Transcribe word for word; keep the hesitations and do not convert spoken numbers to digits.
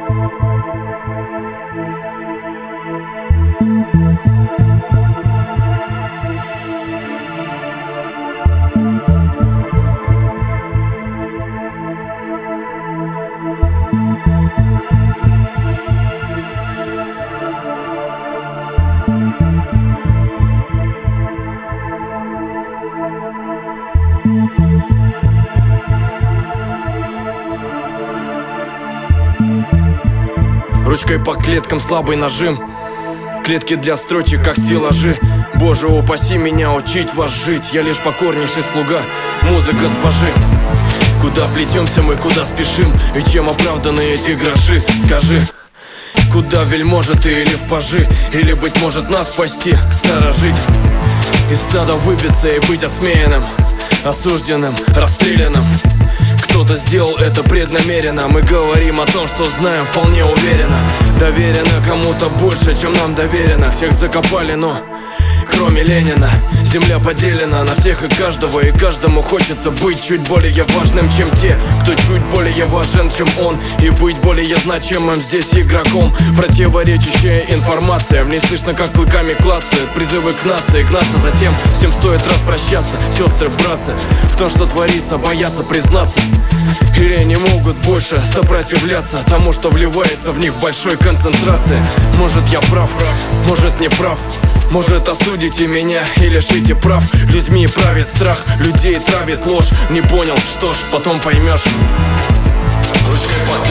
Ручкой по клеткам слабый нажим, клетки для строчек, как стеллажи. Боже, упаси меня учить вас жить. Я лишь покорнейший слуга, муза госпожи. Куда плетемся мы, куда спешим, и чем оправданы эти гроши? Скажи, куда вельможа ты или в пажи, или, быть может, нас спасти, сторожить, из стада выбиться и быть осмеянным, осужденным, расстрелянным. Кто-то сделал это преднамеренно. Мы говорим о том, что знаем вполне уверенно. Доверено кому-то больше, чем нам доверено. Всех закопали, но кроме Ленина. Земля поделена на всех и каждого, и каждому хочется быть чуть более важным, чем те, кто чуть более важен, чем он, и быть более значимым здесь игроком. Противоречащая информация, мне слышно, как клыками клацают призывы к нации, гнаться за тем, всем стоит распрощаться. Сестры, братцы, в том, что творится, боятся признаться, или не могут больше сопротивляться тому, что вливается в них в большой концентрации. Может, я прав, может, не прав, может, осудите меня и лишите прав. Людьми правит страх, людей травит ложь. Не понял, что ж, потом поймешь. Ручкой по